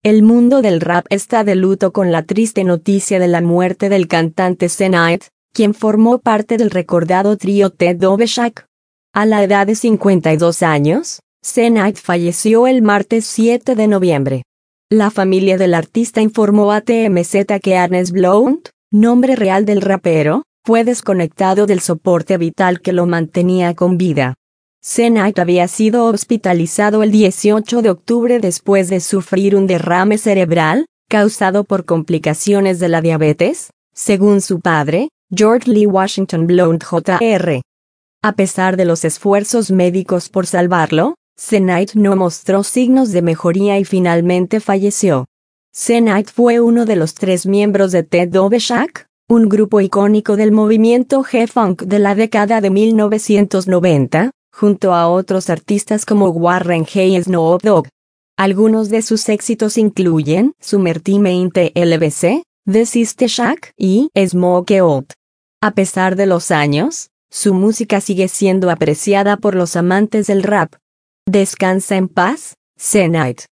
El mundo del rap está de luto con la triste noticia de la muerte del cantante C-Night, quien formó parte del recordado trío Ted Dvorak. A la edad de 52 años, C-Night falleció el martes 7 de noviembre. La familia del artista informó a TMZ que Ernest Blunt, nombre real del rapero, fue desconectado del soporte vital que lo mantenía con vida. C-Night había sido hospitalizado el 18 de octubre después de sufrir un derrame cerebral, causado por complicaciones de la diabetes, según su padre, George Lee Washington Blunt Jr. A pesar de los esfuerzos médicos por salvarlo, C-Night no mostró signos de mejoría y finalmente falleció. C-Night fue uno de los 3 miembros de Ted Dvorak, un grupo icónico del movimiento G-Funk de la década de 1990, junto a otros artistas como Warren G y Snoop Dogg. Algunos de sus éxitos incluyen Sumertime in TLBC, The Sister Shack y Smoke Out. A pesar de los años, su música sigue siendo apreciada por los amantes del rap. Descansa en paz, C-Night.